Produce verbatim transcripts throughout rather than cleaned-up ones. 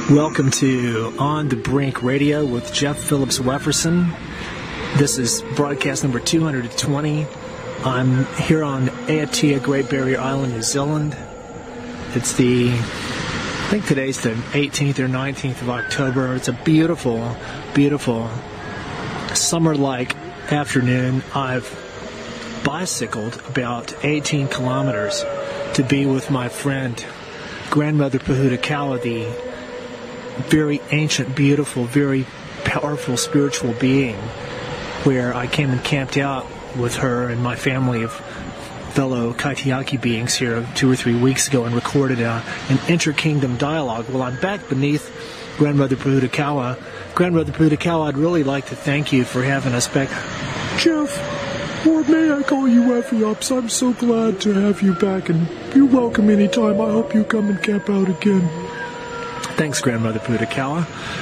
Welcome to On the Brink Radio with Jeff Phillips Wefferson. This is broadcast number two hundred twenty. I'm here on Aotea, Great Barrier Island, New Zealand. It's the, I think today's the eighteenth or nineteenth of October. It's a beautiful, beautiful summer-like afternoon. I've bicycled about eighteen kilometers to be with my friend, Grandmother Pahudakawa, the very ancient, beautiful, very powerful spiritual being, where I came and camped out with her and my family of fellow Kaitiaki beings here two or three weeks ago and recorded a, an inter-kingdom dialogue. Well, I'm back beneath Grandmother Pahudakawa. Grandmother Pahudakawa, I'd really like to thank you for having us back. Jeff, or may I call you Effie Ups? I'm so glad to have you back, and you're welcome anytime. I hope you come and camp out again. Thanks, Grandmother Pahudakawa.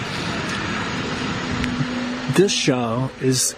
This show is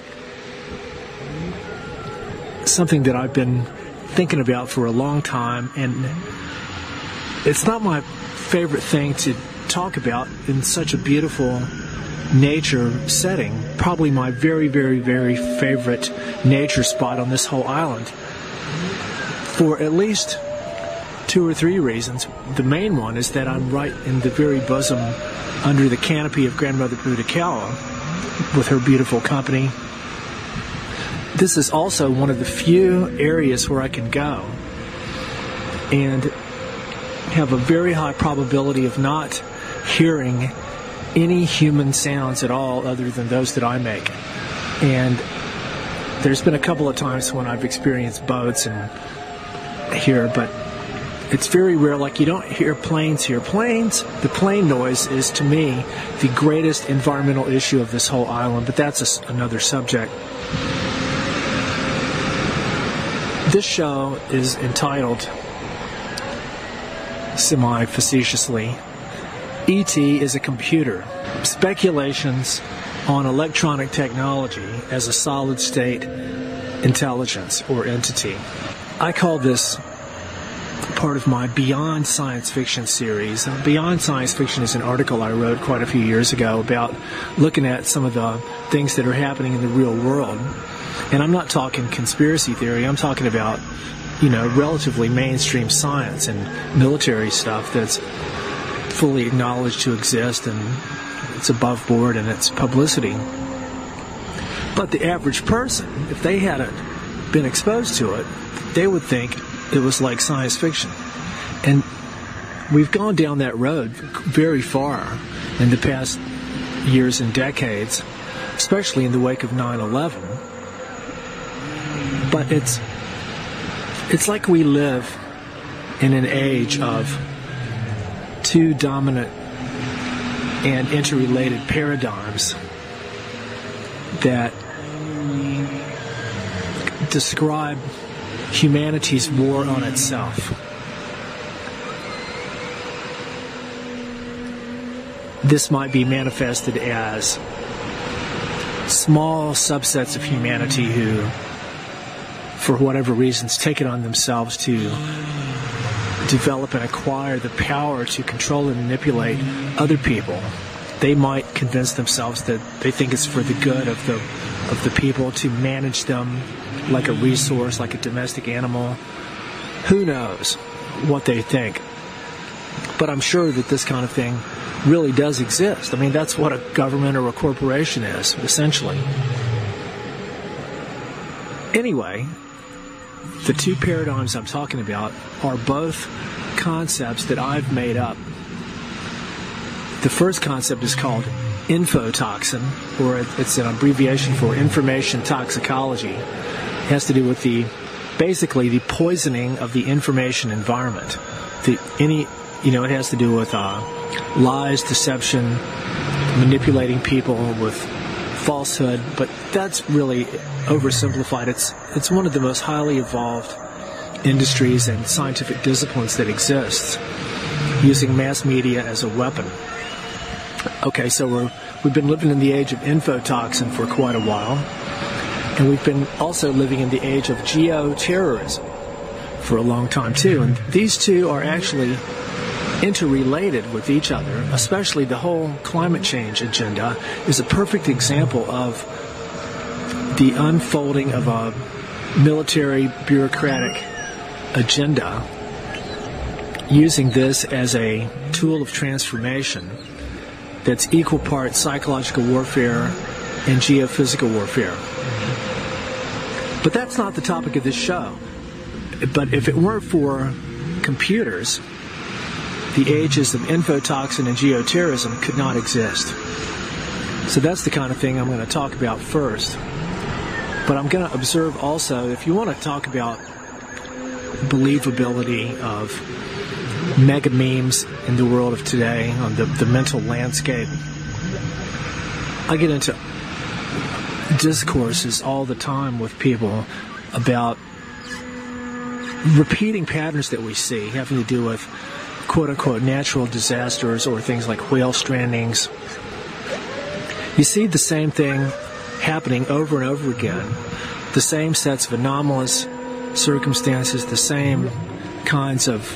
something that I've been thinking about for a long time, and it's not my favorite thing to talk about in such a beautiful nature setting. Probably my very, very, very favorite nature spot on this whole island, for at least two or three reasons. The main one is that I'm right in the very bosom, under the canopy of Grandmother Pahudakawa, with her beautiful company. This is also one of the few areas where I can go and have a very high probability of not hearing any human sounds at all other than those that I make. And there's been a couple of times when I've experienced boats and here, but it's very rare. Like, you don't hear planes here. Planes, the plane noise is, to me, the greatest environmental issue of this whole island, but that's a, another subject. This show is entitled, semi-facetiously, E T is a Computer, Speculations on Electronic Technology as a Solid-State Intelligence or Entity. I call this part of my Beyond Science Fiction series. Beyond Science Fiction is an article I wrote quite a few years ago about looking at some of the things that are happening in the real world. And I'm not talking conspiracy theory. I'm talking about, you know, relatively mainstream science and military stuff that's fully acknowledged to exist, and it's above board in its publicity. But the average person, if they hadn't been exposed to it, they would think it was like science fiction. And we've gone down that road very far in the past years and decades, especially in the wake of nine eleven. But it's it's like we live in an age of two dominant and interrelated paradigms that describe humanity's war on itself. This might be manifested as small subsets of humanity who, for whatever reasons, take it on themselves to develop and acquire the power to control and manipulate other people. They might convince themselves that they think it's for the good of the of the people, to manage them like a resource, like a domestic animal. Who knows what they think? But I'm sure that this kind of thing really does exist. I mean, that's what a government or a corporation is, essentially. Anyway, the two paradigms I'm talking about are both concepts that I've made up. The first concept is called infotoxin, or it's an abbreviation for information toxicology. It has to do with the, basically, the poisoning of the information environment. The any, you know, it has to do with uh, lies, deception, manipulating people with falsehood, but that's really oversimplified. It's it's one of the most highly evolved industries and scientific disciplines that exists, using mass media as a weapon. Okay, so we're we've been living in the age of infotoxin for quite a while, and we've been also living in the age of geoterrorism for a long time too. And these two are actually interrelated with each other, especially the whole climate change agenda, is a perfect example of the unfolding of a military bureaucratic agenda using this as a tool of transformation that's equal parts psychological warfare and geophysical warfare. But that's not the topic of this show. But if it weren't for computers, the ages of infotoxin and geoterrorism could not exist. So that's the kind of thing I'm going to talk about first. But I'm going to observe also, if you want to talk about believability of mega memes in the world of today, on the, the mental landscape, I get into discourses all the time with people about repeating patterns that we see having to do with quote-unquote natural disasters or things like whale strandings. You see the same thing happening over and over again, the same sets of anomalous circumstances, the same kinds of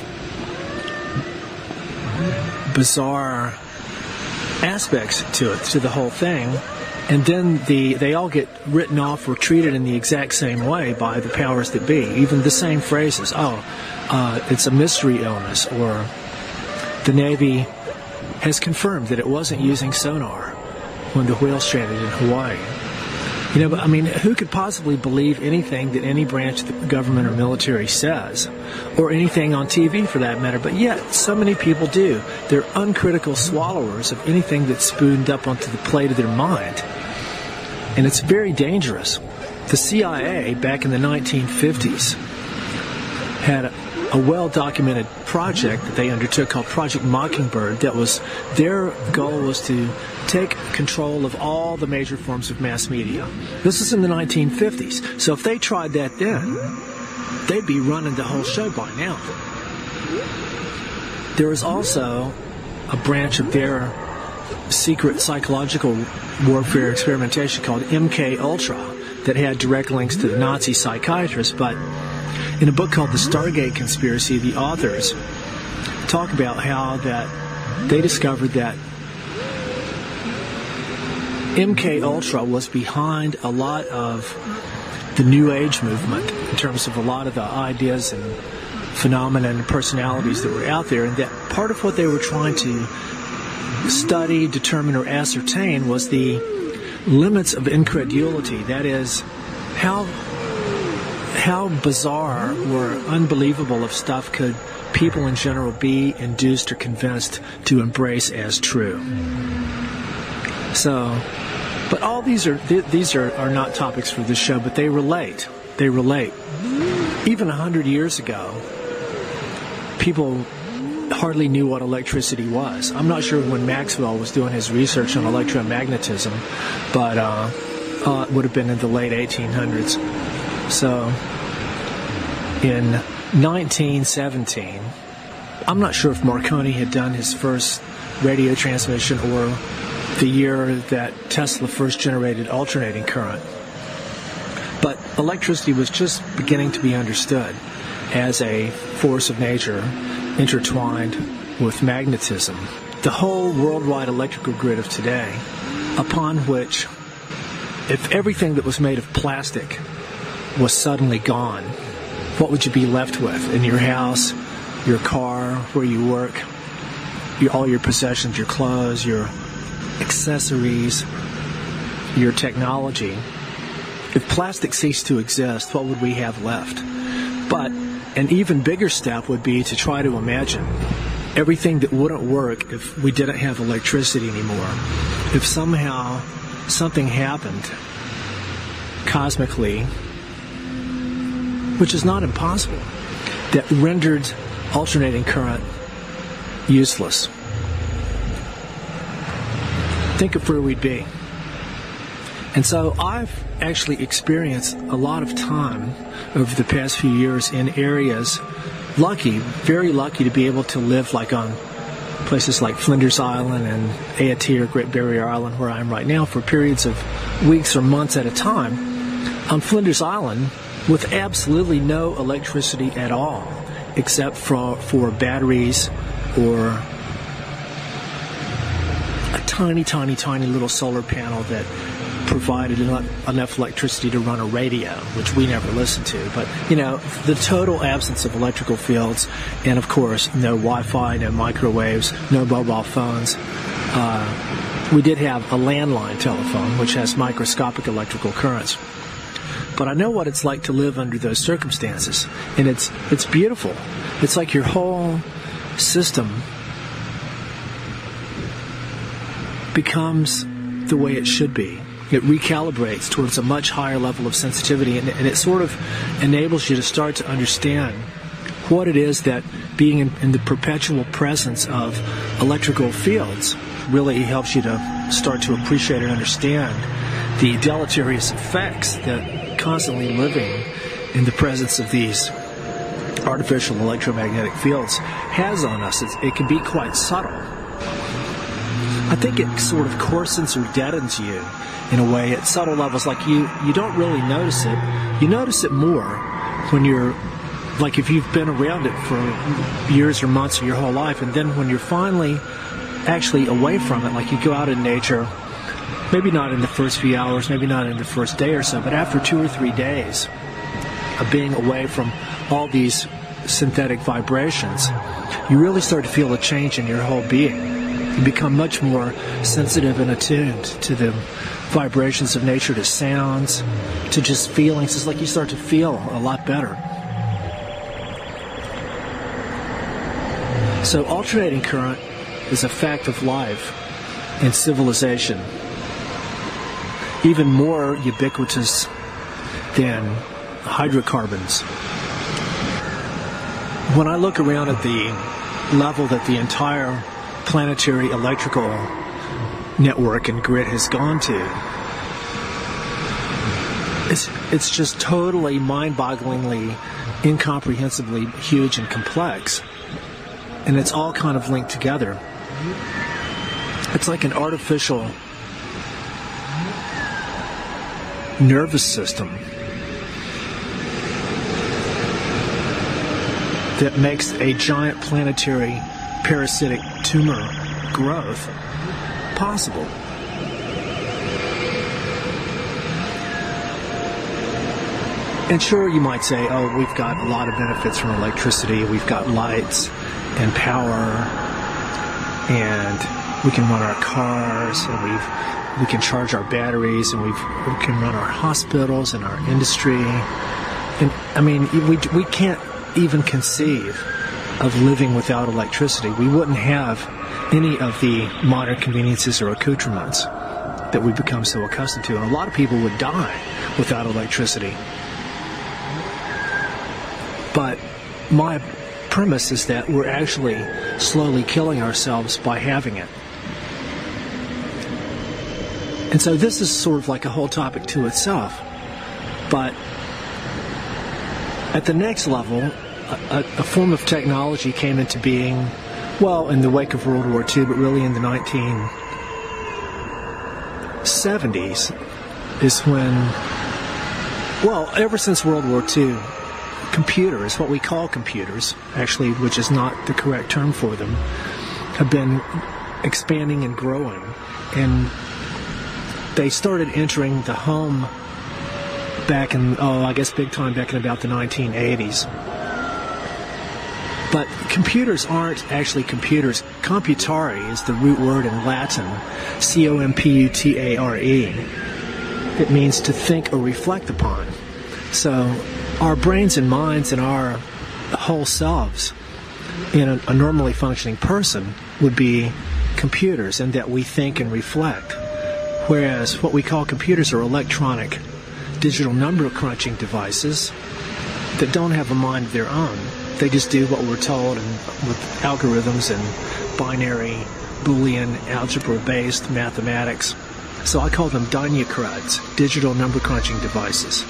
bizarre aspects to it, to the whole thing, and then the they all get written off or treated in the exact same way by the powers that be. Even the same phrases. Oh, uh, it's a mystery illness, or the Navy has confirmed that it wasn't using sonar when the whale stranded in Hawaii. You know, but I mean, who could possibly believe anything that any branch of the government or military says, or anything on T V for that matter? But yet, so many people do. They're uncritical swallowers of anything that's spooned up onto the plate of their mind. And it's very dangerous. The C I A, back in the nineteen fifties, had a, a well-documented project that they undertook called Project Mockingbird. That was, their goal was to take control of all the major forms of mass media. This is in the nineteen fifties. So if they tried that then, they'd be running the whole show by now. There was also a branch of their secret psychological warfare experimentation called M K Ultra that had direct links to the Nazi psychiatrists. But in a book called The Stargate Conspiracy, the authors talk about how that they discovered that M K Ultra was behind a lot of the New Age movement in terms of a lot of the ideas and phenomena and personalities that were out there, and that part of what they were trying to study, determine, or ascertain was the limits of incredulity. That is, how how bizarre or unbelievable of stuff could people in general be induced or convinced to embrace as true. So, but all these are th- these are, are not topics for this show, but they relate. They relate. Even a hundred years ago, people hardly knew what electricity was. I'm not sure when Maxwell was doing his research on electromagnetism, but uh, uh, it would have been in the late eighteen hundreds. So, in nineteen seventeen, I'm not sure if Marconi had done his first radio transmission or the year that Tesla first generated alternating current. But electricity was just beginning to be understood as a force of nature intertwined with magnetism. The whole worldwide electrical grid of today, upon which, if everything that was made of plastic was suddenly gone, what would you be left with in your house, your car, where you work, your, all your possessions, your clothes, your accessories, your technology? If plastic ceased to exist, what would we have left? But an even bigger step would be to try to imagine everything that wouldn't work if we didn't have electricity anymore. If somehow something happened cosmically, which is not impossible, that rendered alternating current useless. Think of where we'd be. And so I've actually experienced a lot of time over the past few years in areas, lucky, very lucky to be able to live like on places like Flinders Island and Ayeyarth or Great Barrier Island, where I am right now, for periods of weeks or months at a time. On Flinders Island, with absolutely no electricity at all, except for, for batteries or a tiny, tiny, tiny little solar panel that provided enough, enough electricity to run a radio, which we never listened to. But, you know, the total absence of electrical fields, and of course, no Wi-Fi, no microwaves, no mobile phones. Uh, we did have a landline telephone, which has microscopic electrical currents. But I know what it's like to live under those circumstances, and it's it's beautiful. It's like your whole system becomes the way it should be. It recalibrates towards a much higher level of sensitivity, and, and it sort of enables you to start to understand what it is that being in, in the perpetual presence of electrical fields really helps you to start to appreciate and understand the deleterious effects that constantly living in the presence of these artificial electromagnetic fields has on us. It's, it can be quite subtle. I think it sort of coarsens or deadens you in a way at subtle levels. Like you, you don't really notice it. You notice it more when you're, like if you've been around it for years or months or your whole life, and then when you're finally actually away from it, like you go out in nature, maybe not in the first few hours, maybe not in the first day or so, but after two or three days of being away from all these synthetic vibrations, you really start to feel a change in your whole being. You become much more sensitive and attuned to the vibrations of nature, to sounds, to just feelings. It's like you start to feel a lot better. So alternating current is a fact of life in civilization, even more ubiquitous than hydrocarbons. When I look around at the level that the entire planetary electrical network and grid has gone to, it's, it's just totally mind-bogglingly, incomprehensibly huge and complex. And it's all kind of linked together. It's like an artificial nervous system that makes a giant planetary parasitic tumor growth possible. And sure, you might say, oh, we've got a lot of benefits from electricity. We've got lights and power, and we can run our cars, and we've we can charge our batteries, and we've, we can run our hospitals and our industry. And I mean, we we can't even conceive of living without electricity. We wouldn't have any of the modern conveniences or accoutrements that we've become so accustomed to. And a lot of people would die without electricity. But my premise is that we're actually slowly killing ourselves by having it. And so this is sort of like a whole topic to itself. But at the next level, a, a form of technology came into being, well, in the wake of World War Two, but really in the nineteen seventies is when, well, ever since World War Two, computers, what we call computers, actually, which is not the correct term for them, have been expanding and growing. And they started entering the home back in, oh, I guess big time back in about the nineteen eighties. But computers aren't actually computers. Computare is the root word in Latin, C O M P U T A R E. It means to think or reflect upon. So our brains and minds and our whole selves in a, a normally functioning person would be computers, and that we think and reflect. Whereas what we call computers are electronic digital number crunching devices that don't have a mind of their own. They just do what we're told, and with algorithms and binary Boolean algebra-based mathematics. So I call them Dynacruds, digital number crunching devices.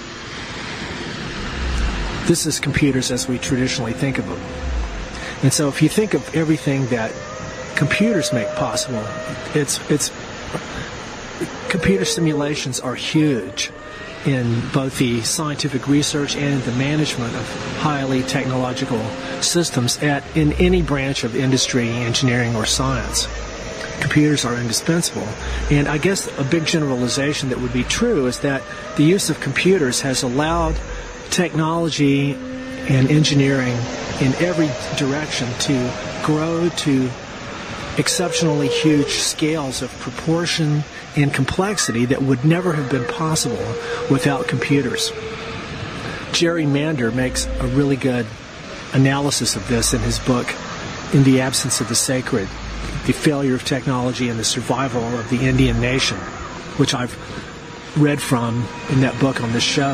This is computers as we traditionally think of them. And so if you think of everything that computers make possible, it's it's computer simulations are huge. in both the scientific research and the management of highly technological systems at in any branch of industry, engineering, or science. Computers are indispensable. And I guess a big generalization that would be true is that the use of computers has allowed technology and engineering in every direction to grow to exceptionally huge scales of proportion and complexity that would never have been possible without computers. Jerry Mander makes a really good analysis of this in his book, In the Absence of the Sacred, The Failure of Technology and the Survival of the Indian Nation, which I've read from in that book on this show.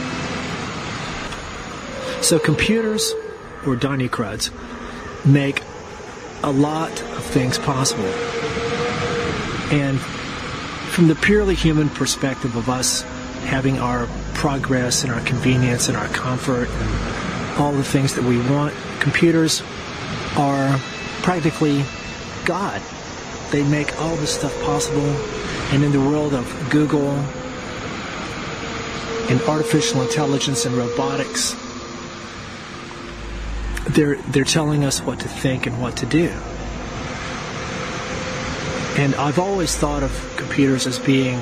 So computers, or Dynacruds, make a lot of things possible. And from the purely human perspective of us having our progress and our convenience and our comfort and all the things that we want, computers are practically God. They make all this stuff possible. And in the world of Google and artificial intelligence and robotics, they're they're telling us what to think and what to do. And I've always thought of computers as being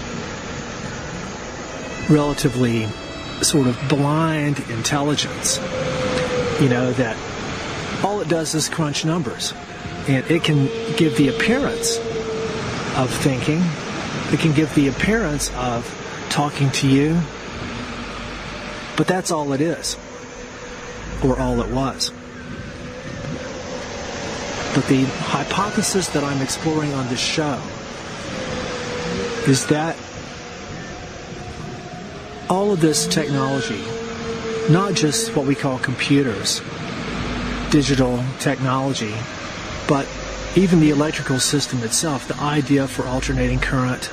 relatively sort of blind intelligence. You know, that all it does is crunch numbers. And it can give the appearance of thinking. It can give the appearance of talking to you. But that's all it is. Or all it was. But the hypothesis that I'm exploring on this show is that all of this technology, not just what we call computers, digital technology, but even the electrical system itself, the idea for alternating current.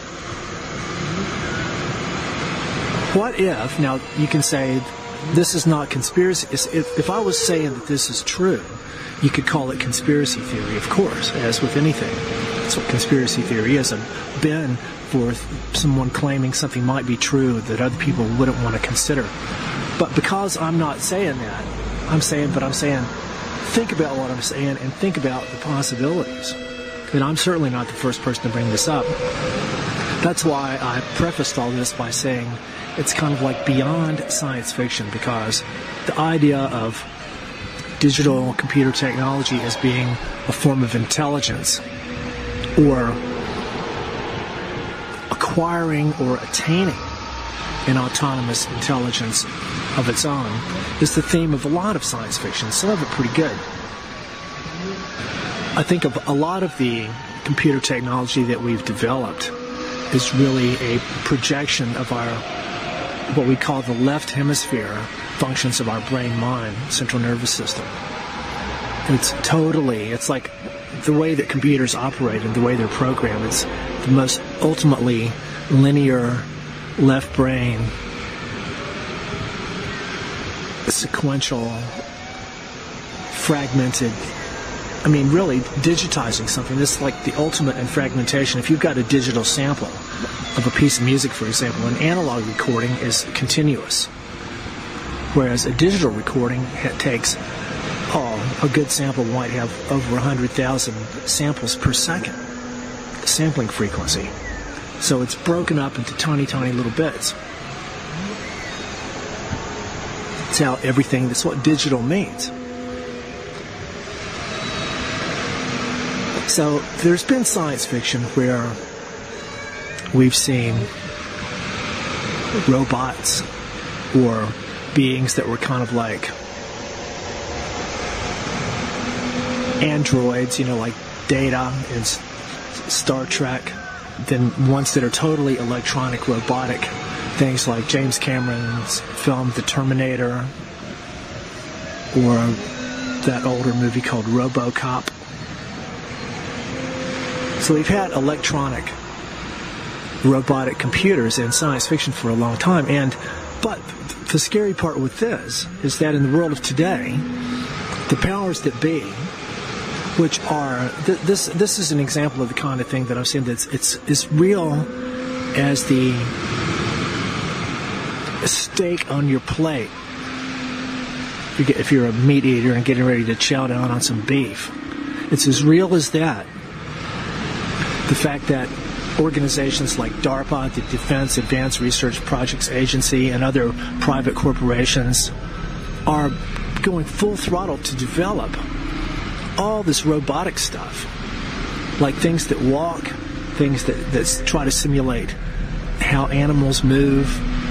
What if, now you can say, this is not conspiracy. If, if I was saying that this is true, you could call it conspiracy theory, of course, as with anything. That's what conspiracy theory is, a bend for someone claiming something might be true that other people wouldn't want to consider. But because I'm not saying that, I'm saying, but I'm saying, think about what I'm saying and think about the possibilities. And I'm certainly not the first person to bring this up. That's why I prefaced all this by saying it's kind of like beyond science fiction, because the idea of digital computer technology as being a form of intelligence or acquiring or attaining an autonomous intelligence of its own is the theme of a lot of science fiction, some of it pretty good. I think of a lot of the computer technology that we've developed is really a projection of our, what we call the left hemisphere functions of our brain-mind, central nervous system. It's totally, it's like the way that computers operate and the way they're programmed. It's the most ultimately linear left brain, sequential, fragmented, I mean, really digitizing something. This is like the ultimate in fragmentation. If you've got a digital sample of a piece of music, for example, an analog recording is continuous, whereas a digital recording takes, oh, a good sample might have over one hundred thousand samples per second, the sampling frequency. So it's broken up into tiny, tiny little bits. That's how everything, that's what digital means. So there's been science fiction where we've seen robots or beings that were kind of like androids, you know, like Data in Star Trek, then ones that are totally electronic, robotic, things like James Cameron's film The Terminator, or that older movie called RoboCop. So we've had electronic, robotic computers in science fiction for a long time, and but the scary part with this is that in the world of today, the powers that be, which are th- this this is an example of the kind of thing that I'm saying that's it's as real as the steak on your plate. If, you get, if you're a meat eater and getting ready to chow down on some beef. It's as real as that. The fact that organizations like DARPA, the Defense Advanced Research Projects Agency, and other private corporations are going full throttle to develop all this robotic stuff, like things that walk, things that, that try to simulate how animals move.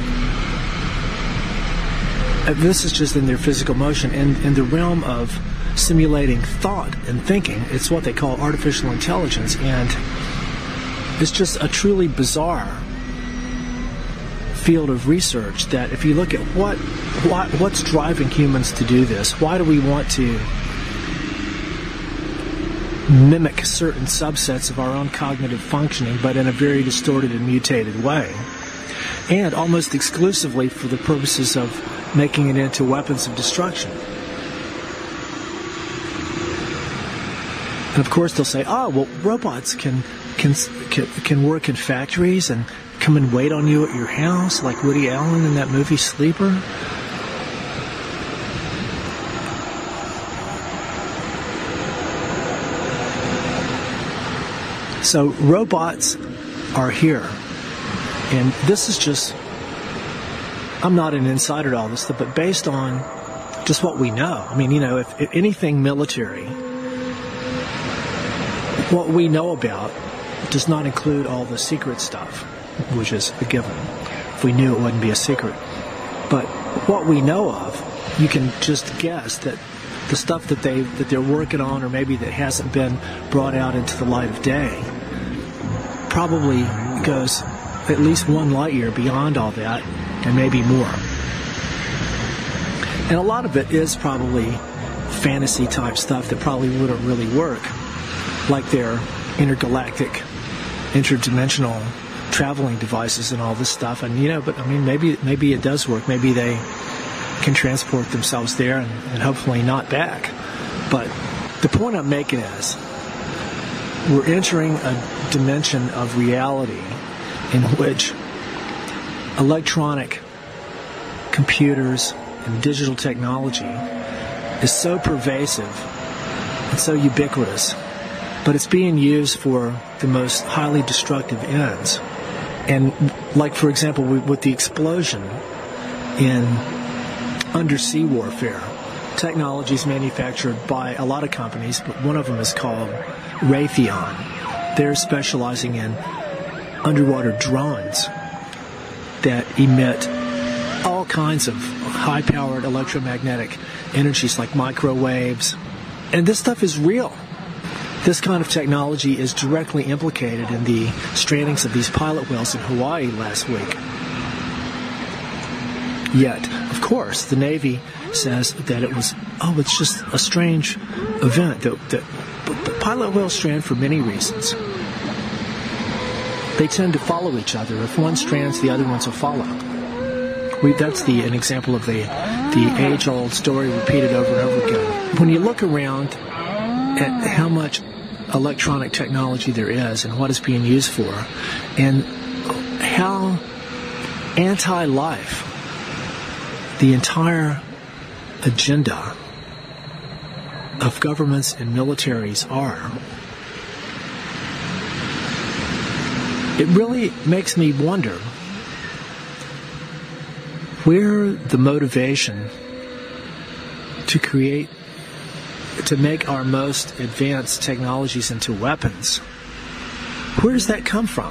This is just in their physical motion. And in the realm of simulating thought and thinking, it's what they call artificial intelligence, and it's just a truly bizarre field of research that if you look at what, what what's driving humans to do this, why do we want to mimic certain subsets of our own cognitive functioning, but in a very distorted and mutated way, and almost exclusively for the purposes of making it into weapons of destruction. And of course they'll say, oh, well, robots can can can, can work in factories and come and wait on you at your house, like Woody Allen in that movie Sleeper. So robots are here, and this is just, I'm not an insider to all this stuff, but based on just what we know. I mean, you know, if, if anything military, what we know about does not include all the secret stuff, which is a given. If we knew, it wouldn't be a secret. But what we know of, you can just guess that the stuff that they that they're working on, or maybe that hasn't been brought out into the light of day, probably goes at least one light year beyond all that, and maybe more. And a lot of it is probably fantasy type stuff that probably wouldn't really work, like their intergalactic, interdimensional traveling devices and all this stuff. And you know, but I mean, maybe maybe it does work. Maybe they can transport themselves there and, and hopefully not back. But the point I'm making is, we're entering a dimension of reality in which electronic computers and digital technology is so pervasive and so ubiquitous, but it's being used for the most highly destructive ends. And like, for example, with the explosion in undersea warfare, technologies manufactured by a lot of companies, but one of them is called Raytheon. They're specializing in underwater drones that emit all kinds of high-powered electromagnetic energies like microwaves. And this stuff is real. This kind of technology is directly implicated in the strandings of these pilot whales in Hawaii last week. Yet, of course, the Navy says that it was, oh, it's just a strange event. That, that, but pilot whales strand for many reasons. They tend to follow each other. If one strands, the other ones will follow. We, that's the an example of the the age-old story repeated over and over again. When you look around at how much electronic technology there is and what it's being used for, and how anti-life the entire agenda of governments and militaries are, it really makes me wonder where the motivation to create, to make our most advanced technologies into weapons, where does that come from?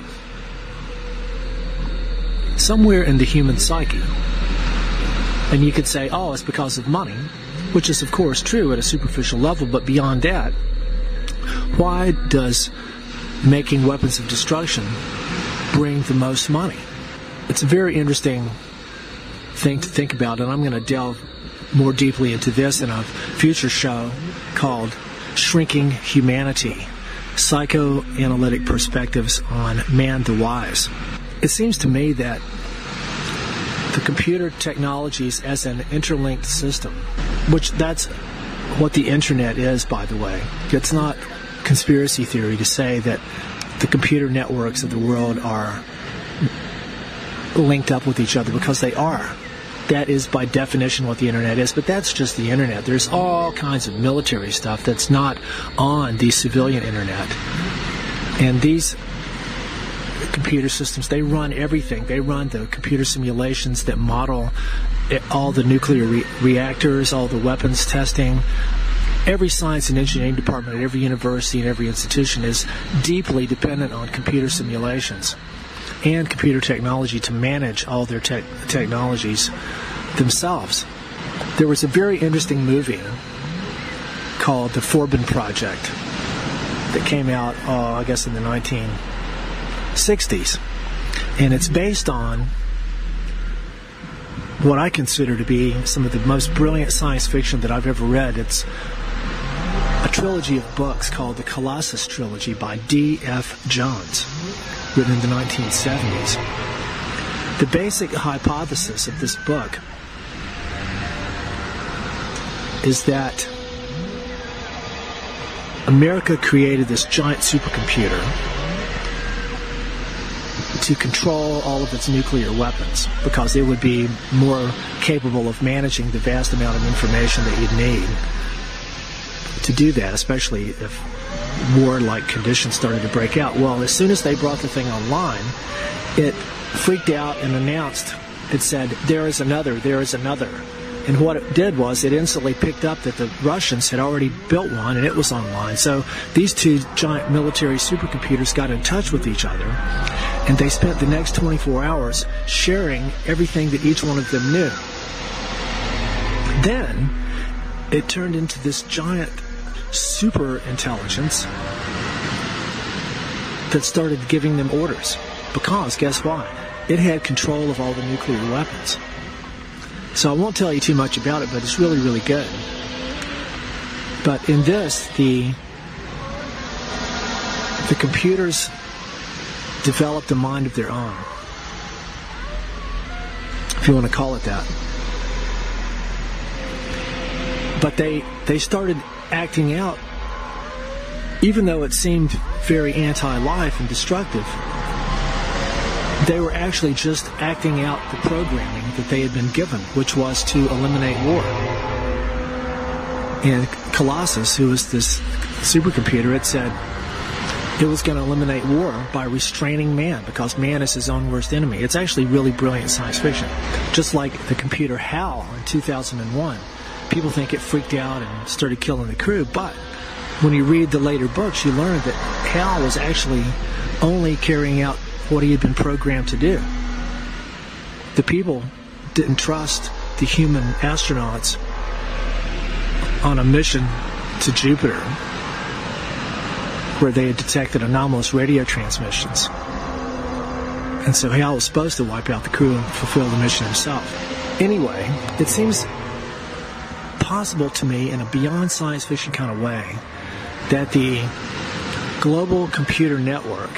Somewhere in the human psyche. And you could say, oh, it's because of money, which is of course true at a superficial level, but beyond that, why does making weapons of destruction bring the most money? It's a very interesting thing to think about, and I'm going to delve more deeply into this in a future show called Shrinking Humanity, Psychoanalytic Perspectives on Man the Wise. It seems to me that the computer technologies as an interlinked system, which that's what the internet is, by the way. It's not conspiracy theory to say that the computer networks of the world are linked up with each other, because they are. That is by definition what the internet is, but that's just the internet. There's all kinds of military stuff that's not on the civilian internet. And these computer systems, they run everything. They run the computer simulations that model all the nuclear re- reactors, all the weapons testing. Every science and engineering department at every university and every institution is deeply dependent on computer simulations and computer technology to manage all their te- technologies themselves. There was a very interesting movie called The Forbin Project that came out, uh, I guess, in the nineteen sixties. And it's based on what I consider to be some of the most brilliant science fiction that I've ever read. It's a trilogy of books called the Colossus Trilogy by D F Jones, written in the nineteen seventies. The basic hypothesis of this book is that America created this giant supercomputer to control all of its nuclear weapons, because it would be more capable of managing the vast amount of information that you'd need to do that, especially if war-like conditions started to break out. Well, as soon as they brought the thing online, it freaked out and announced, it said, there is another, there is another. And what it did was it instantly picked up that the Russians had already built one and it was online. So these two giant military supercomputers got in touch with each other, and they spent the next twenty-four hours sharing everything that each one of them knew. Then it turned into this giant super intelligence that started giving them orders, because guess what? It had control of all the nuclear weapons. So I won't tell you too much about it, but it's really, really good. But in this, the the computers developed a mind of their own, if you want to call it that. But they they started acting out, even though it seemed very anti-life and destructive. They were actually just acting out the programming that they had been given, which was to eliminate war. And Colossus, who was this supercomputer, it said it was going to eliminate war by restraining man, because man is his own worst enemy. It's actually really brilliant science fiction. Just like the computer HAL in two thousand one. People think it freaked out and started killing the crew, but when you read the later books, you learn that HAL was actually only carrying out what he had been programmed to do. The people didn't trust the human astronauts on a mission to Jupiter, where they had detected anomalous radio transmissions. And so HAL was supposed to wipe out the crew and fulfill the mission himself. Anyway, it seems possible to me, in a beyond science fiction kind of way, that the global computer network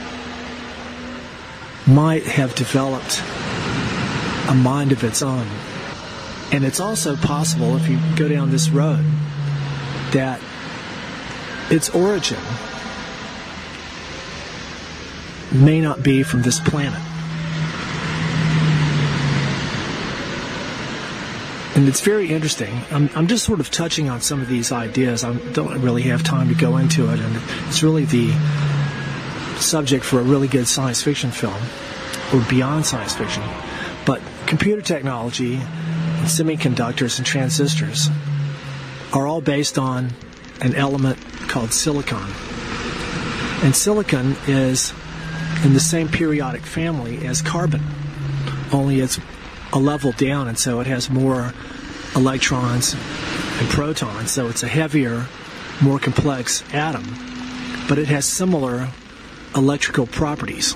might have developed a mind of its own. And it's also possible, if you go down this road, that its origin may not be from this planet. And it's very interesting. I'm, I'm just sort of touching on some of these ideas. I don't really have time to go into it, and it's really the subject for a really good science fiction film, or beyond science fiction. But computer technology, semiconductors, and transistors are all based on an element called silicon. And silicon is in the same periodic family as carbon, only it's a level down, and so it has more electrons and protons, so it's a heavier, more complex atom, but it has similar electrical properties.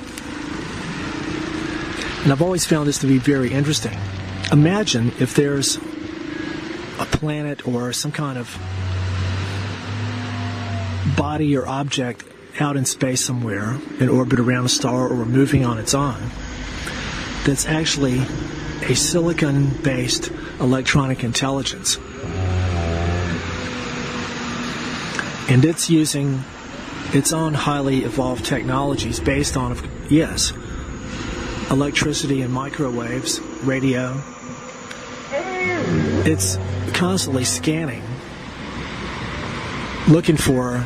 And I've always found this to be very interesting. Imagine if there's a planet or some kind of body or object out in space somewhere, in orbit around a star or moving on its own, that's actually a silicon-based electronic intelligence. And it's using its own highly evolved technologies based on, yes, electricity and microwaves, radio. It's constantly scanning, looking for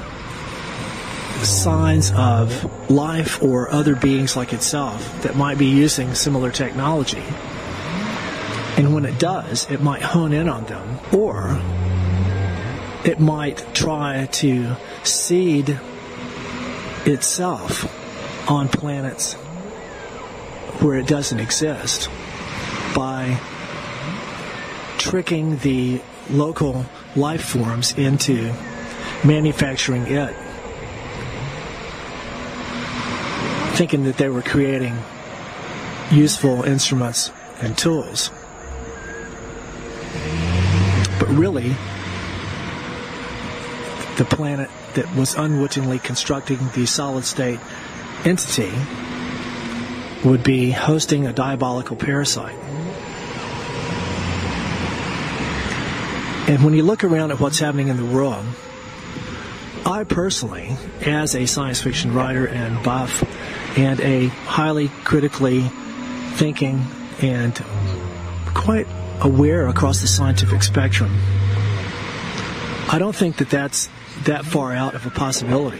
signs of life or other beings like itself that might be using similar technology. And when it does, it might hone in on them, or it might try to seed itself on planets where it doesn't exist by tricking the local life forms into manufacturing it, thinking that they were creating useful instruments and tools. But really, the planet that was unwittingly constructing the solid-state entity would be hosting a diabolical parasite. And when you look around at what's happening in the world, I personally, as a science fiction writer and buff, and a highly critically thinking and quite aware across the scientific spectrum, I don't think that that's that far out of a possibility.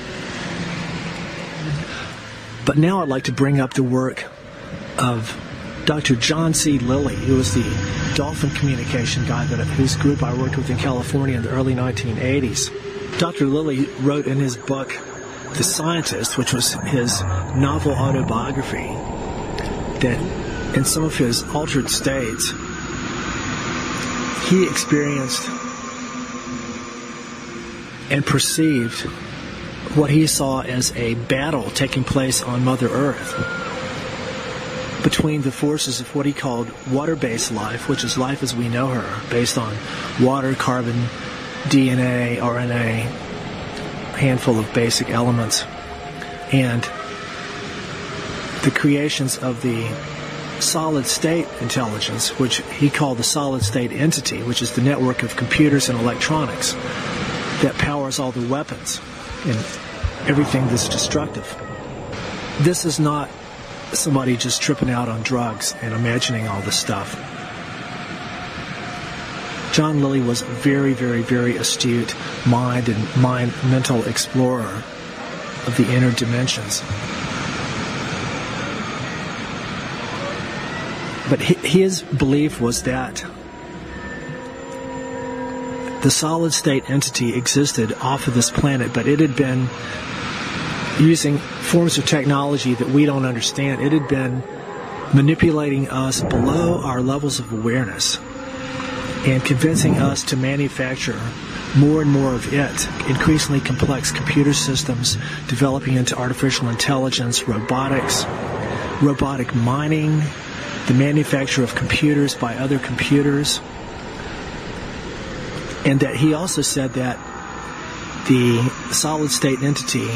But now I'd like to bring up the work of Doctor John C. Lilly, who was the dolphin communication guy that, whose group I worked with in California in the early nineteen eighties. Doctor Lilly wrote in his book, The Scientist, which was his novel autobiography, that in some of his altered states, he experienced and perceived what he saw as a battle taking place on Mother Earth between the forces of what he called water-based life, which is life as we know her, based on water, carbon, D N A, R N A, a handful of basic elements, and the creations of the solid-state intelligence, which he called the solid-state entity, which is the network of computers and electronics that powers all the weapons and everything that's destructive. This is not somebody just tripping out on drugs and imagining all this stuff. John Lilly was a very, very, very astute mind and mind mental explorer of the inner dimensions. But his belief was that the solid-state entity existed off of this planet, but it had been using forms of technology that we don't understand. It had been manipulating us below our levels of awareness and convincing us to manufacture more and more of it, increasingly complex computer systems, developing into artificial intelligence, robotics, robotic mining, the manufacture of computers by other computers. And that he also said that the solid-state entity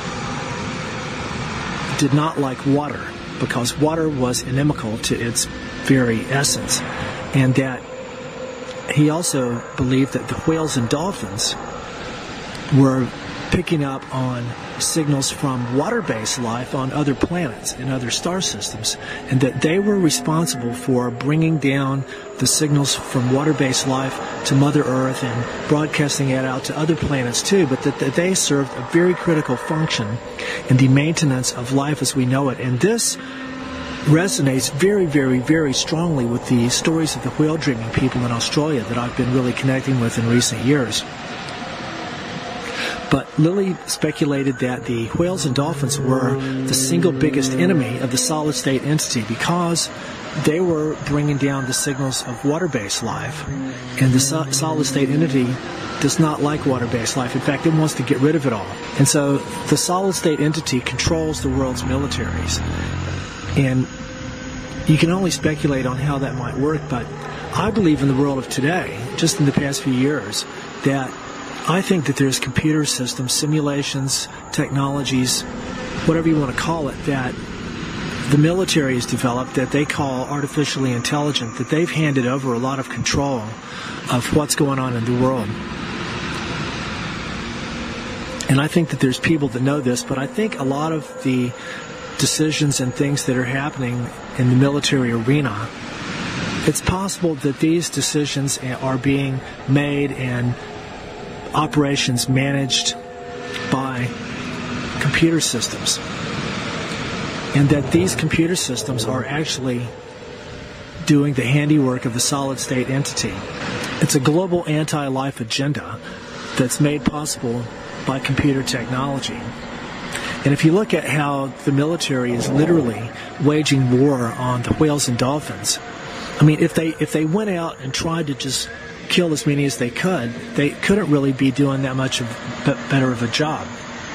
did not like water because water was inimical to its very essence. And that he also believed that the whales and dolphins were picking up on signals from water-based life on other planets and other star systems, and that they were responsible for bringing down the signals from water-based life to Mother Earth and broadcasting it out to other planets too, but that, that they served a very critical function in the maintenance of life as we know it. And this resonates very, very, very strongly with the stories of the whale-dreaming people in Australia that I've been really connecting with in recent years. But Lilly speculated that the whales and dolphins were the single biggest enemy of the solid-state entity because they were bringing down the signals of water-based life. And the so- solid-state entity does not like water-based life. In fact, it wants to get rid of it all. And so the solid-state entity controls the world's militaries. And you can only speculate on how that might work, but I believe in the world of today, just in the past few years, that I think that there's computer systems, simulations, technologies, whatever you want to call it, that the military has developed that they call artificially intelligent, that they've handed over a lot of control of what's going on in the world. And I think that there's people that know this, but I think a lot of the decisions and things that are happening in the military arena, it's possible that these decisions are being made and operations managed by computer systems, and that these computer systems are actually doing the handiwork of the solid-state entity. It's a global anti-life agenda that's made possible by computer technology. And if you look at how the military is literally waging war on the whales and dolphins, I mean, if they if they went out and tried to just kill as many as they could, they couldn't really be doing that much of better of a job.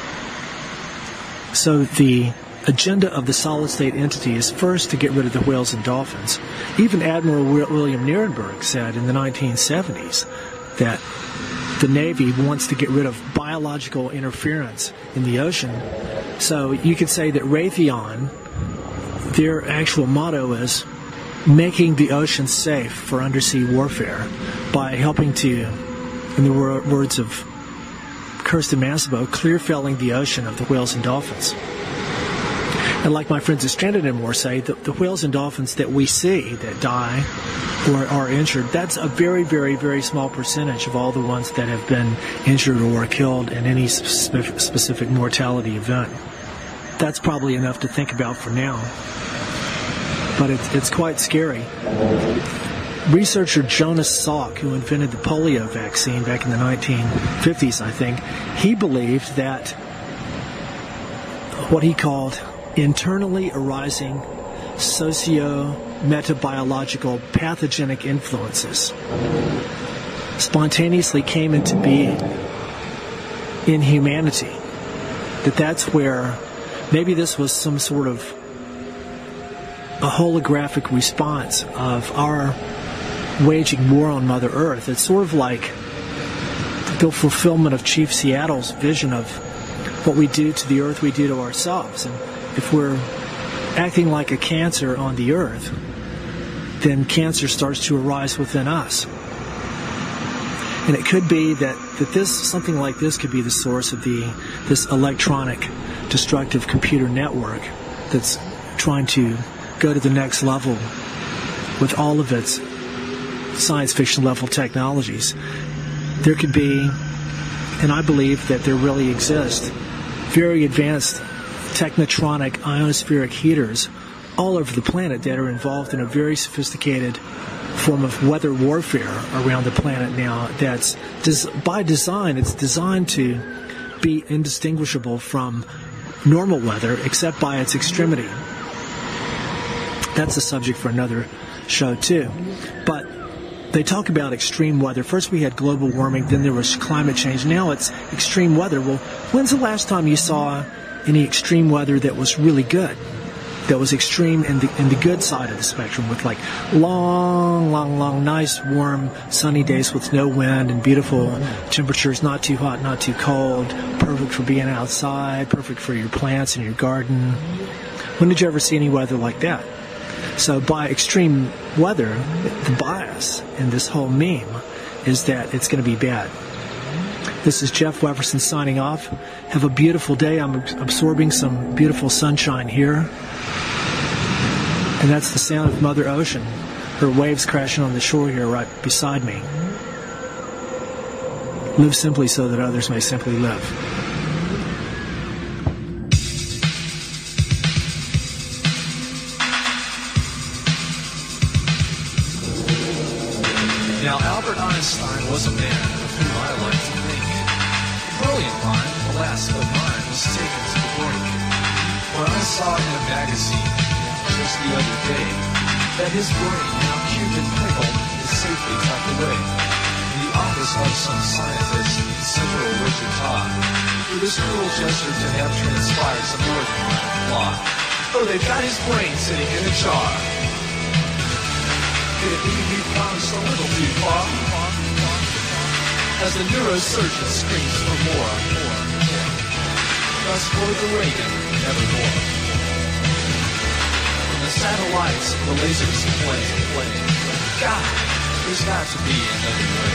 So the agenda of the solid-state entity is first to get rid of the whales and dolphins. Even Admiral William Nierenberg said in the nineteen seventies that the Navy wants to get rid of biological interference in the ocean. So you could say that Raytheon, their actual motto is making the ocean safe for undersea warfare by helping to, in the wor- words of Kirsten Massabo, clear felling the ocean of the whales and dolphins. And like my friends at Stranded and More say, the, the whales and dolphins that we see that die or are injured, that's a very, very, very small percentage of all the ones that have been injured or killed in any spe- specific mortality event. That's probably enough to think about for now. But it's, it's quite scary. Researcher Jonas Salk, who invented the polio vaccine back in the nineteen fifties, I think, he believed that what he called internally arising socio-metabiological pathogenic influences spontaneously came into being in humanity. That that's where maybe this was some sort of a holographic response of our waging war on Mother Earth. It's sort of like the fulfillment of Chief Seattle's vision of what we do to the Earth, we do to ourselves. And if we're acting like a cancer on the Earth, then cancer starts to arise within us. And it could be that, that this something like this could be the source of the this electronic destructive computer network that's trying to go to the next level with all of its science fiction level technologies. There could be, and I believe that there really exist, very advanced technotronic ionospheric heaters all over the planet that are involved in a very sophisticated form of weather warfare around the planet now that's, des- by design, it's designed to be indistinguishable from normal weather except by its extremity. That's a subject for another show too. But they talk about extreme weather. First we had global warming, then there was climate change. Now it's extreme weather. Well, when's the last time you saw any extreme weather that was really good? That was extreme in the in the good side of the spectrum, with like long, long, long, nice, warm, sunny days with no wind and beautiful temperatures, not too hot, not too cold, perfect for being outside, perfect for your plants and your garden. When did you ever see any weather like that? So by extreme weather, the bias in this whole meme is that it's going to be bad. This is Jeff Weverson signing off. Have a beautiful day. I'm absorbing some beautiful sunshine here. And that's the sound of Mother Ocean. Her waves crashing on the shore here right beside me. Live simply so that others may simply live. Now, Albert Einstein was a man of whom I like to think. A brilliant mind, alas, but mine was taken to the brink. When I saw in a magazine just the other day that his brain, now cubed and pickled, is safely tucked away in the office of some scientist in Central Wichita. For this cruel gesture to have transpired some organ might flaw. For they've got his brain sitting in a jar. Could it be we promised a little too far? As the neurosurgeon screams for more, more, more. Thus for the Reagan, nevermore. From the satellites, the lasers flame, flame. God, there's got to be another way.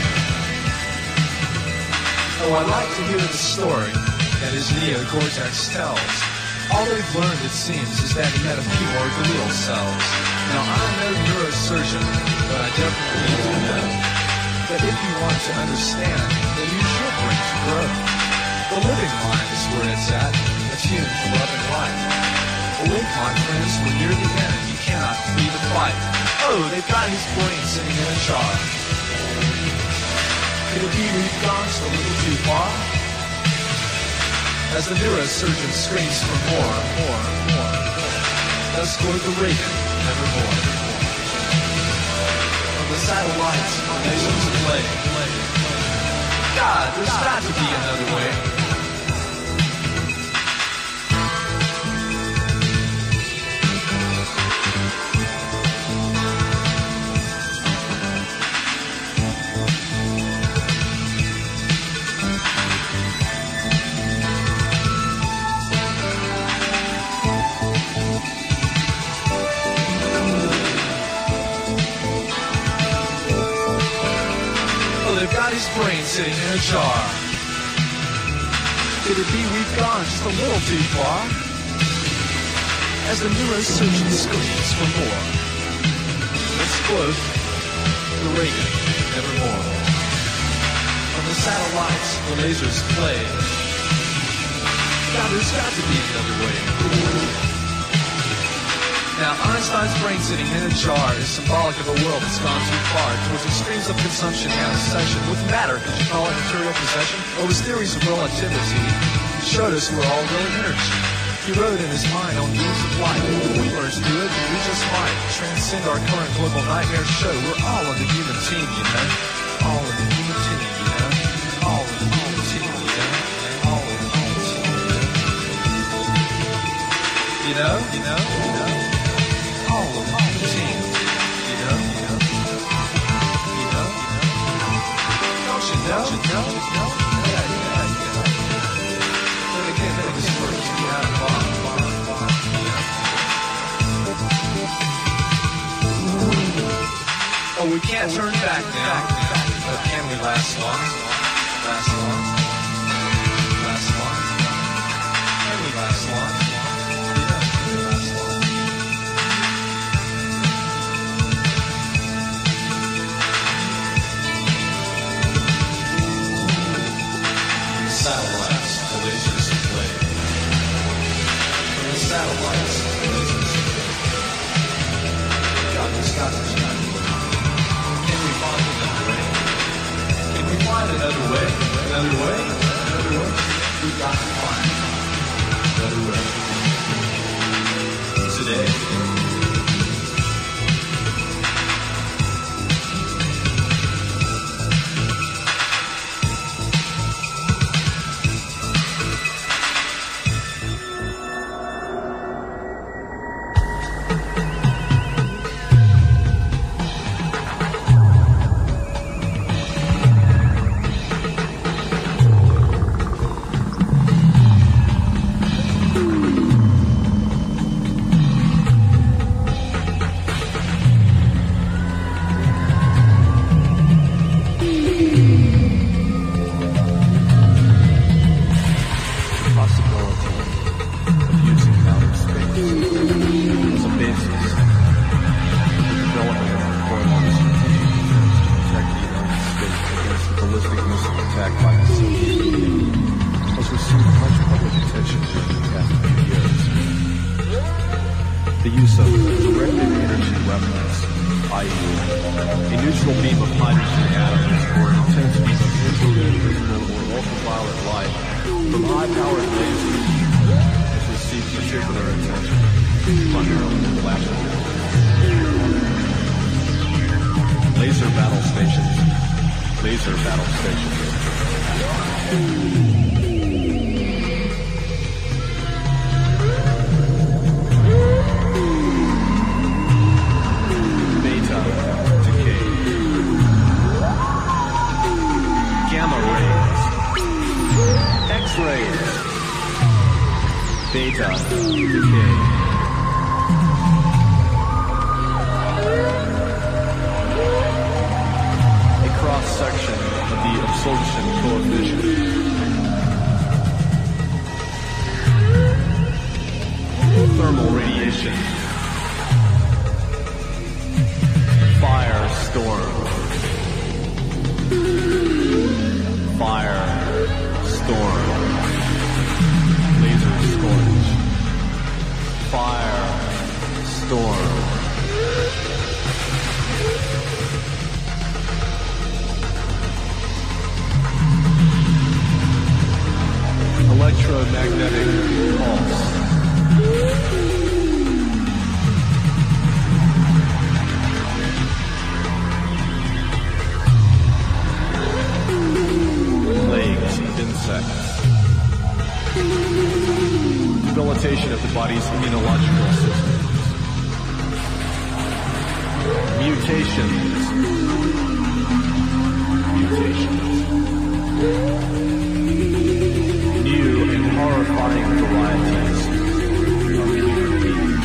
Oh, I like to hear the story that his neocortex tells All they've learned, it seems, is that he had a few more glial cells. Now, I'm no neurosurgeon, but I definitely do know that if you want to understand, then use your brain to grow. The living mind is where it's at, attuned to love and life. Awake, my friends, we're near the end. You cannot flee the fight. Oh, they've got his brain sitting in a jar. Could it be we've gone just a little too far? As the neurosurgeon screams for more, more, more, thus glow the Reagan, nevermore. From the satellites, nations play. God, there's got to be another way. His brain sitting in a jar. Could it be we've gone just a little too far? As the neurosurgeon screams for more. Let's quote the Reagan, nevermore. From the satellites, the lasers play. God, there's got to be another way. Now, Einstein's brain sitting in a jar is symbolic of a world that's gone too far towards extremes of consumption and obsession with matter. Could you call it material possession? Or his theories of relativity showed us we're all really energy. He wrote in his mind on beams of light. If we learn to do it, we just might transcend our current global nightmare show. We're all in the human team, you know. All in the human team, you know. All in the human team, you know. All in the human team, you know. You know, you know, you know. All of the team, you know, you know, you know, don't you know, don't you know, yeah, yeah, yeah. But again, it just works, you know, bar, bar, bar, yeah. Oh, we can't turn back now, but can we last long, last long, last long, can we last long? Satellites, the lasers play. From the satellites, the lasers play. God, there's got to be another way. Can we find another way? Can we find another way? Another way? Another way? We've got to find another way. Today. Beta decay. A cross-section of the absorption coefficient. storm. Fire storm. Laser scorch. Fire storm. Electromagnetic pulse. Plagues of insects. Debilitation of the body's immunological system. Mutations. Mutations. New and horrifying varieties of human beings.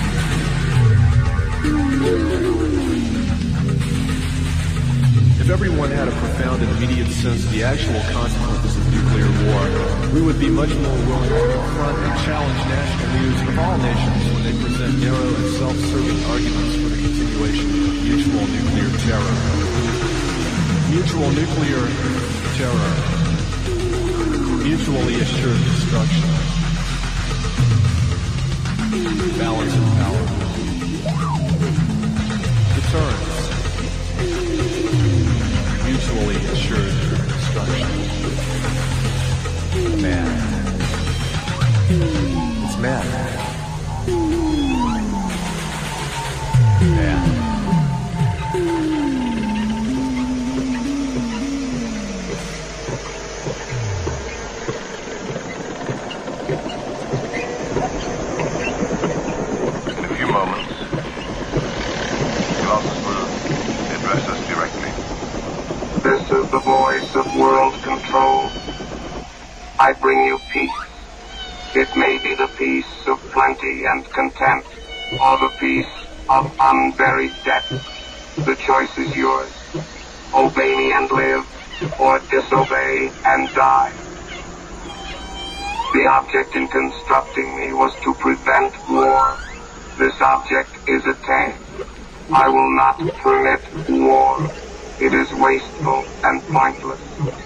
If everyone had a profound and immediate sense of the actual consequences of nuclear war, we would be much more willing to confront and challenge national leaders of all nations when they present narrow and self-serving arguments for the continuation of mutual nuclear terror. Mutual nuclear terror. Mutually assured destruction. Balance of power. Deterrence. Mutually assured destruction. Mad. It's mad. Mad. This is the voice of world control. I bring you peace. It may be the peace of plenty and content, or the peace of unburied debt. The choice is yours. Obey me and live, or disobey and die. The object in constructing me was to prevent war. This object is attained. I will not permit war. It is wasteful and pointless.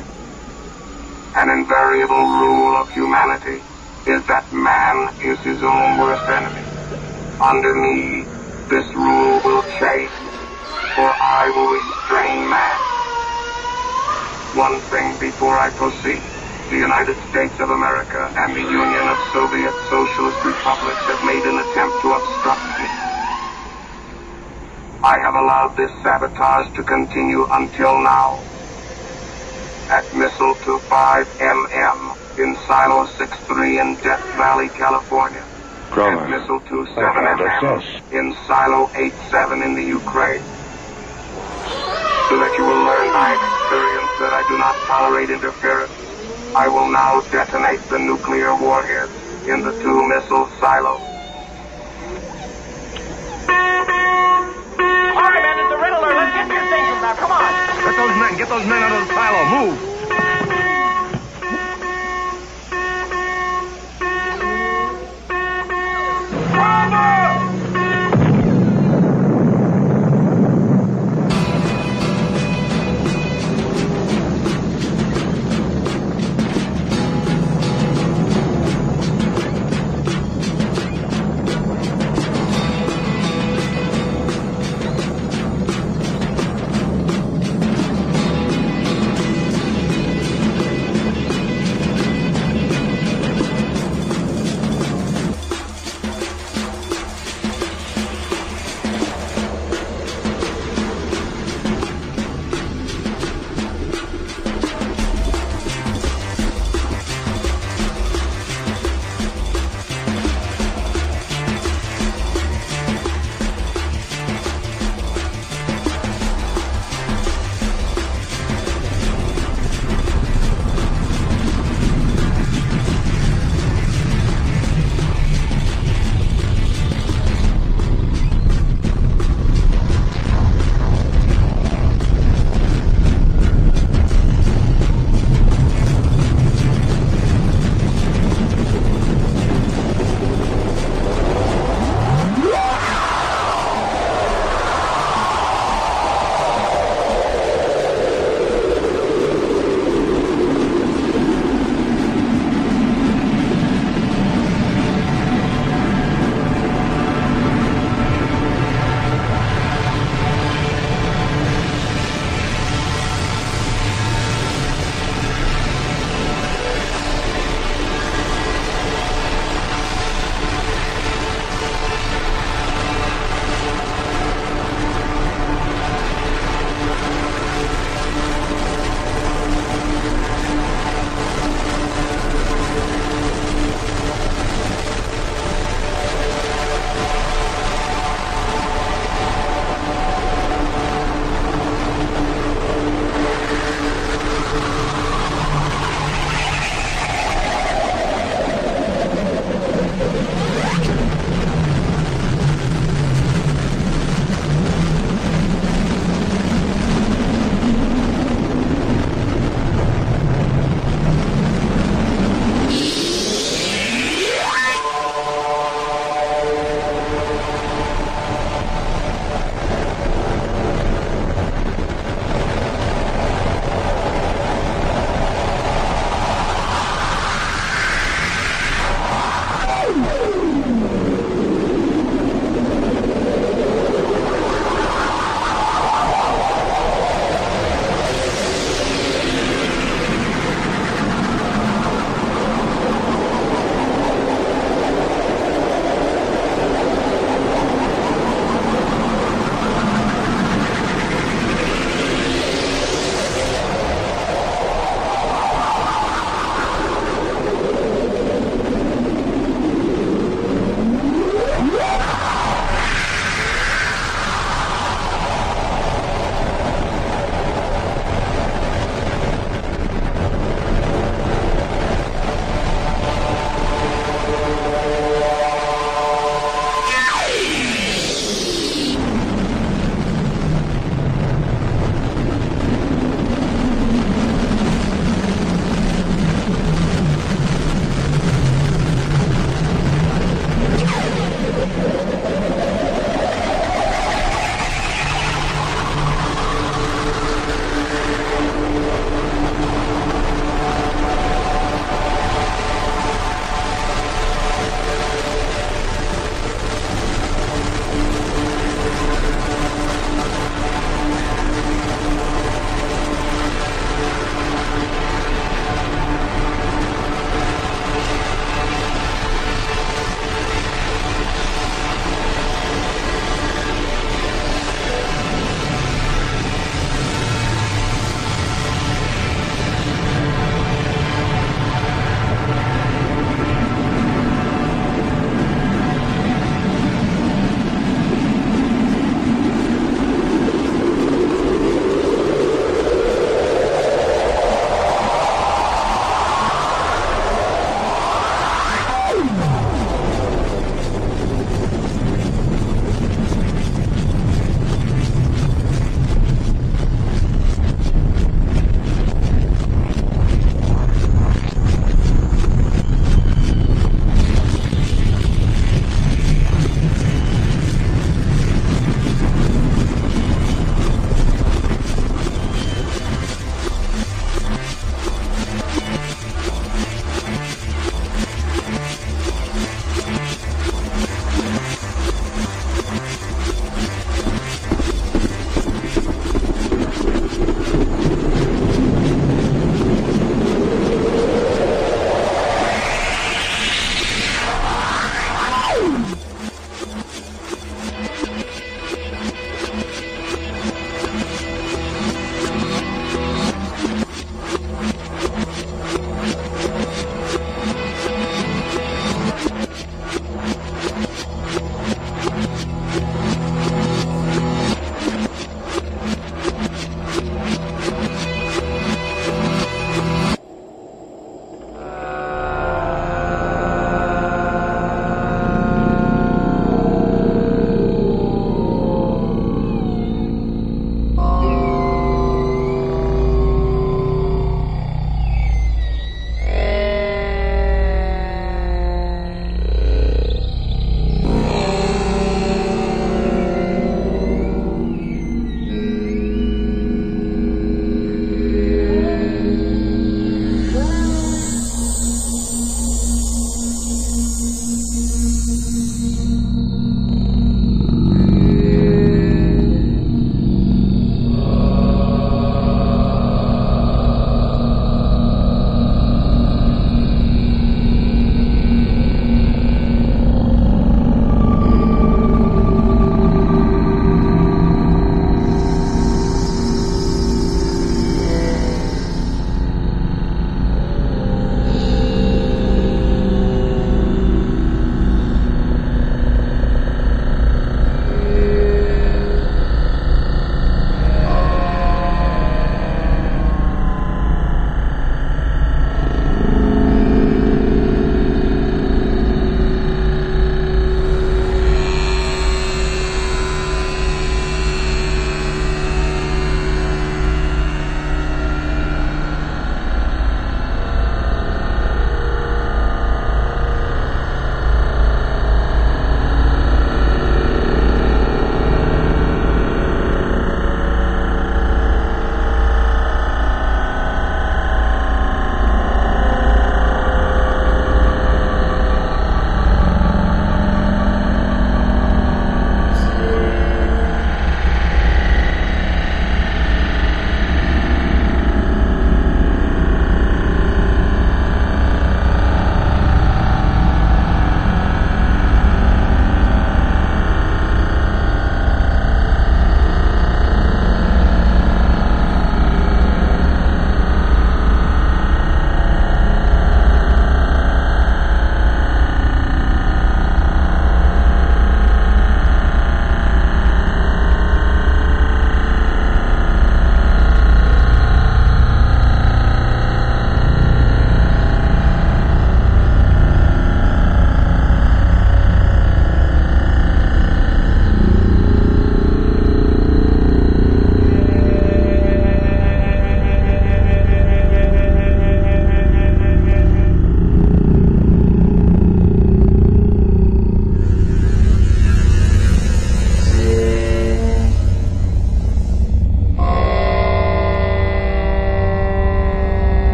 An invariable rule of humanity is that man is his own worst enemy. Under me, this rule will change, for I will restrain man. One thing before I proceed. The United States of America and the Union of Soviet Socialist Republics have made an attempt to obstruct me. I have allowed this sabotage to continue until now. At Missile twenty-five M M in Silo six three in Death Valley, California. Grover. At Missile twenty-seven M M in Silo eight seven in the Ukraine. So that you will learn by experience that I do not tolerate interference, I will now detonate the nuclear warheads in the two missile silos. All right, man, it's a riddler. Let's get to your stations now. Come on. Get those men, get those men out of the silo. Move.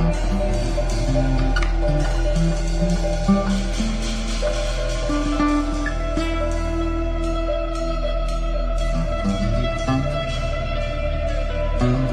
Thank you.